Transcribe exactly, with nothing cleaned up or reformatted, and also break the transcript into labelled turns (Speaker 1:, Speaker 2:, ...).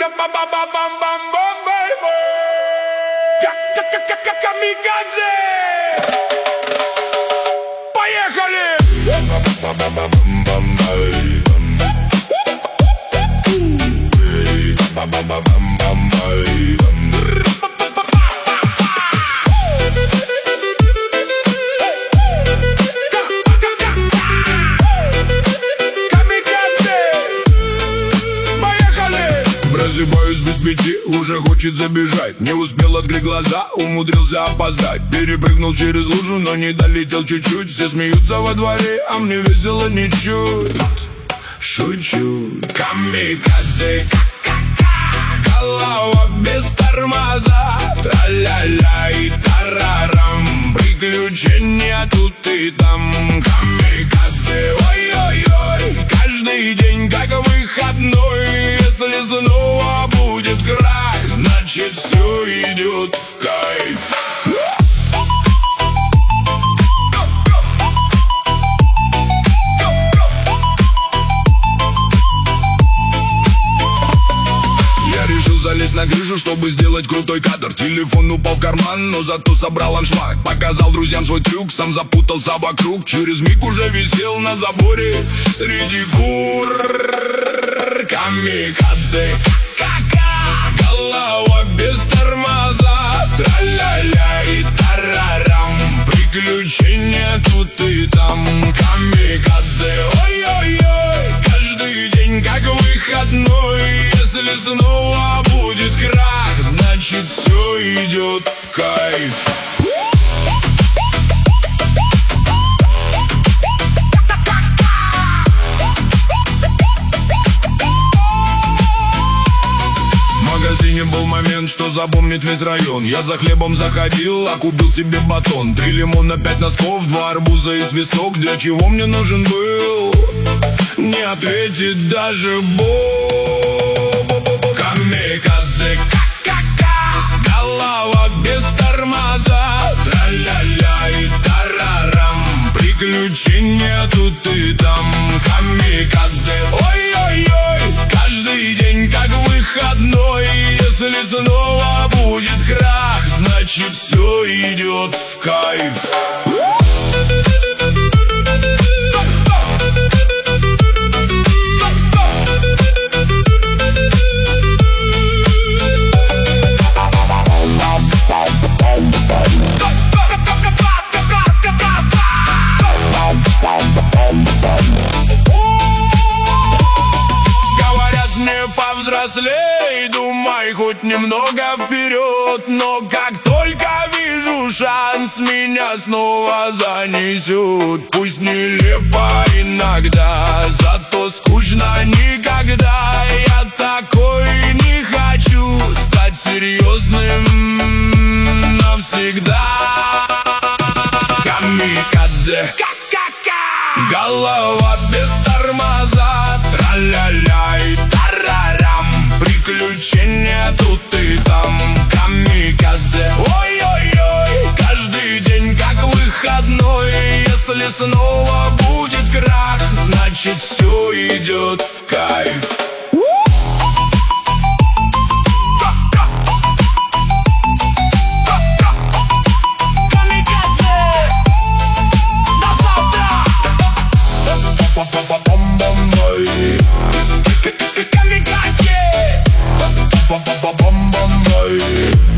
Speaker 1: Камикадзе! Поехали!
Speaker 2: Просыпаюсь без пяти, уже хочет забежать. Не успел открыть глаза, умудрился опоздать. Перепрыгнул через лужу, но не долетел чуть-чуть. Все смеются во дворе, а мне весело ничуть. Шучу. Камикадзе, ка-ка-ка. Голова без тормоза. Тра-ля-ля и тарарам. Приключения тут и там. Камикадзе, ой-ой-ой. Каждый день как выходной. Если снова будет крах, значит все идет в кайф. Я решил залезть на крышу, чтобы сделать крутой кадр. Телефон упал в карман, но зато собрал аншлаг. Показал друзьям свой трюк, сам запутался вокруг. Через миг уже висел на заборе среди кур. Камикадзе, ка-ка-ка. Голова без тормоза. Тра-ля-ля и тарарам. Приключения тут и там. Камикадзе, ой-ой-ой. Каждый день как выходной. Если снова будет крах, значит все идет в кайф. Был момент, что запомнит весь район. Я за хлебом заходил, а купил себе батон. Три лимона, пять носков, два арбуза и свисток. Для чего мне нужен был, не ответит даже Бог. Камикадзе, ка-ка-ка. Голова без тормоза. Тра-ля-ля и тарарам. Приключения тут и там. Камикадзе, ой-ой-ой. Каждый день как выходной. Если снова будет крах, значит все идет в кайф. Говорят мне повзрослей, думай хоть немного вперед. Но как только вижу шанс, меня снова занесет. Пусть нелепо иногда, зато скучно никогда. Я такой не хочу стать серьезным навсегда. Камикадзе, ка-ка-ка. Голова без тормоза. Тра-ля-ля и тарарам. Приключения тут и там. Камикадзе, ой-ой-ой. Каждый день как выходной. Если снова будет крах, значит все идет в кайф. Камикадзе.